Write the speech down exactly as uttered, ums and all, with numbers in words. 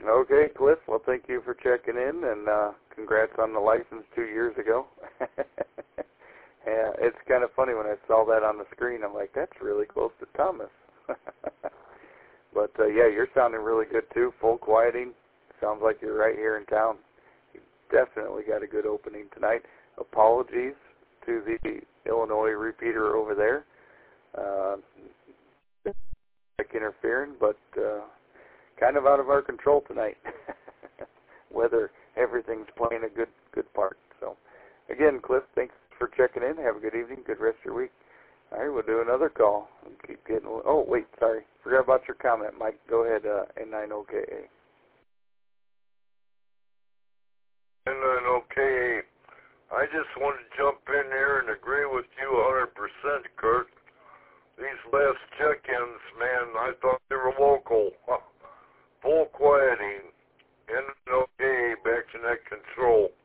Okay, Cliff. Well, thank you for checking in, and uh, congrats on the license two years ago. Yeah, it's kind of funny when I saw that on the screen. I'm like, that's really close to Thomas. But, uh, yeah, you're sounding really good, too. Full quieting. Sounds like you're right here in town. You definitely got a good opening tonight. Apologies to the Illinois repeater over there. Uh, like interfering, but uh, kind of out of our control tonight. Whether everything's playing a good good part. So, again, Cliff, thanks for checking in. Have a good evening. Good rest of your week. All right, we'll do another call. We'll keep getting. Oh, wait, sorry. Forgot about your comment, Mike. Go ahead, uh, N nine O K A. N nine O K A. I just wanted to jump in here and agree with you one hundred percent, Kurt. These last check-ins, man, I thought they were local. Full quieting. N nine O K A, back to net control.